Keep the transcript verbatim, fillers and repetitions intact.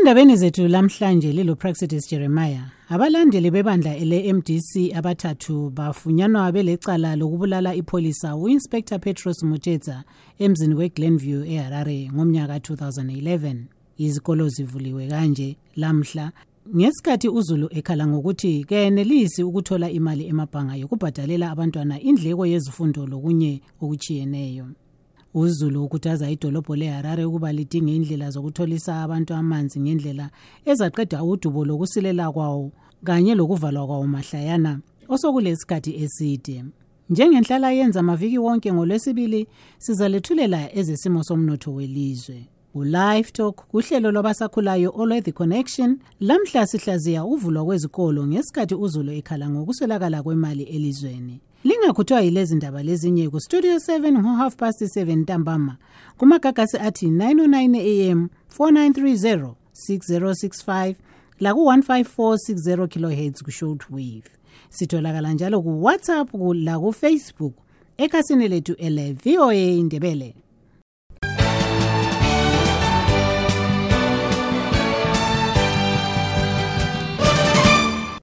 Endabeni zethu lamhlanje lilo Praxedis Jeremiah, abalandeli bebandla ele-M D C abathathu bafunyanwa belecala lokubulala ipholisa u-Inspector Petros Muthetsa emzini weGlenview eHarare ngomnyaka two thousand eleven. Izikolo zivuliwe kanje lamhla ngesikhathi uZulu ekhala ngokuthi kenelisi ukuthola imali emabhanga yokubhadalela abantwana indleko yezifundo lokunye okuchiyeneyo. uZulu ukhuthaza idolobho leHarare ukuba lidinge indlela zokutholisa abantu amanzi ngendlela ezaqeda udubo lokusilela kwawo kanye lokuvalwa kwawo mahlayana osokulesikhathi eside. Njengenhlala yenza amaviki wonke ngoLwesibili sizalethulela ezesimo somnotho welizwe. uLive Talk kuhlelo lwabasakhulayo All The Connection lamhla sihlaziya uvulwa kwezikolo ngesikhathi uZulu ekhala ngokuswelakala kwemali elizweni. Lingakhuthwa yilezi ndaba lezinye ku Studio seven ngo half past seven ntambama kumagagasi athi nine oh nine A M four nine three zero six zero six five la ku one five four six zero kilohertz ku shortwave. Sitholakala njalo ku WhatsApp ku la ku Facebook ekhasini lethu ele V O A Ndebele.